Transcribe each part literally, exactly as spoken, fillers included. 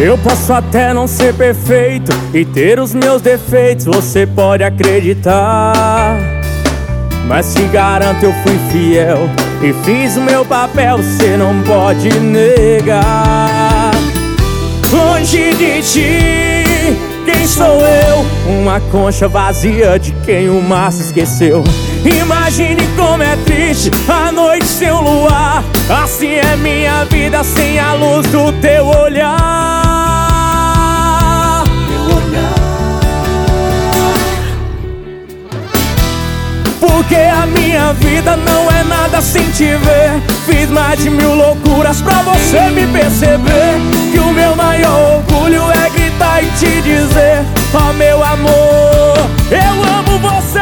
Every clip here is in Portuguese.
Eu posso até não ser perfeito e ter os meus defeitos, você pode acreditar. Mas te garanto, eu fui fiel e fiz o meu papel, você não pode negar. Longe de ti, quem sou eu? Uma concha vazia de quem o mar se esqueceu. Imagine como é triste a noite sem o luar. Assim é minha vida sem a luz do teu olhar. Teu olhar. Porque a minha vida não é nada sem te ver. Fiz mais de mil loucuras pra você me perceber. Que o meu maior orgulho é gritar e te dizer: ó meu amor, eu amo você.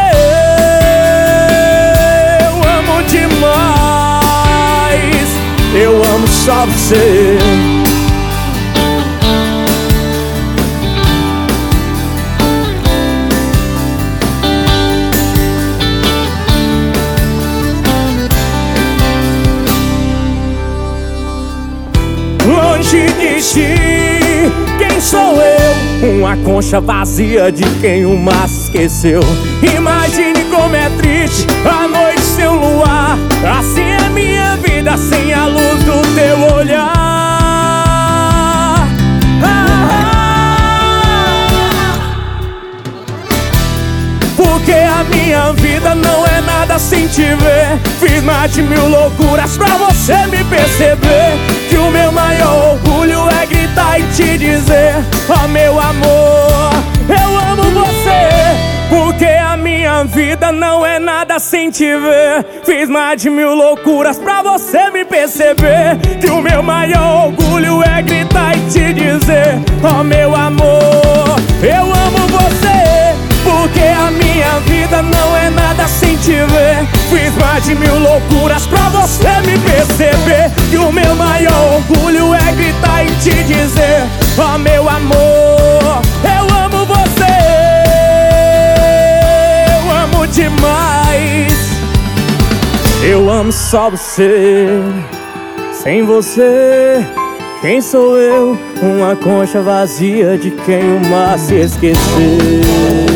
Eu amo só você. Longe de ti, quem sou eu? Uma concha vazia de quem o mar se esqueceu. Imagine como é triste a noite sem o luar. Assim é minha vida sem a luz do teu olhar. Ah, porque a minha vida não é nada sem te ver. Fiz mais de mil loucuras pra você me perceber. Que o meu maior orgulho é gritar e te dizer: ó meu amor, eu amo você. Porque a minha vida não é nada sem te ver. Fiz mais de mil loucuras pra você me perceber. Que o meu maior orgulho é gritar e te dizer: ó meu amor, eu amo você. Porque a minha vida não é nada sem te ver. Fiz mais de mil loucuras pra você me perceber. Que o meu maior orgulho é gritar e te dizer: ó meu amor, eu amo você. Eu amo demais. Eu amo só você. Sem você, quem sou eu? Uma concha vazia de quem o mar se esqueceu.